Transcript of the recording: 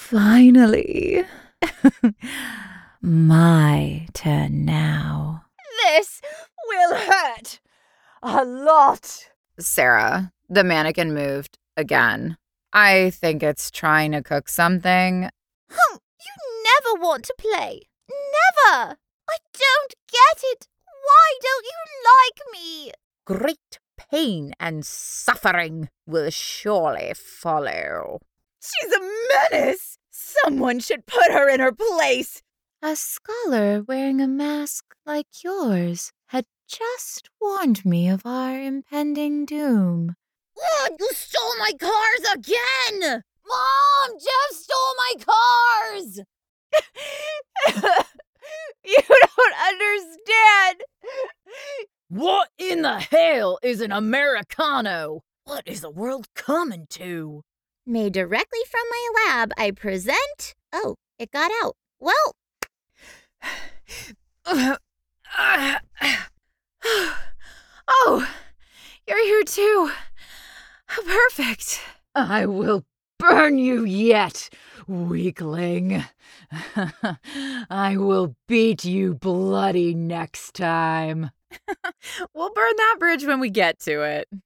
Finally. My turn now. This will hurt a lot. Sarah, the mannequin moved again. I think it's trying to cook something. You never want to play. Never. I don't get it. Why don't you like me? Great pain and suffering will surely follow. She's a menace. Someone should put her in her place. A scholar wearing a mask like yours had just warned me of our impending doom. Oh, you stole my cars again! Mom, Jeff stole my cars! You don't understand. What in the hell is an Americano? What is the world coming to? Made directly from my lab, I present... Oh, it got out. Well... Oh, you're here too. Perfect. I will burn you yet, weakling. I will beat you bloody next time. We'll burn that bridge when we get to it.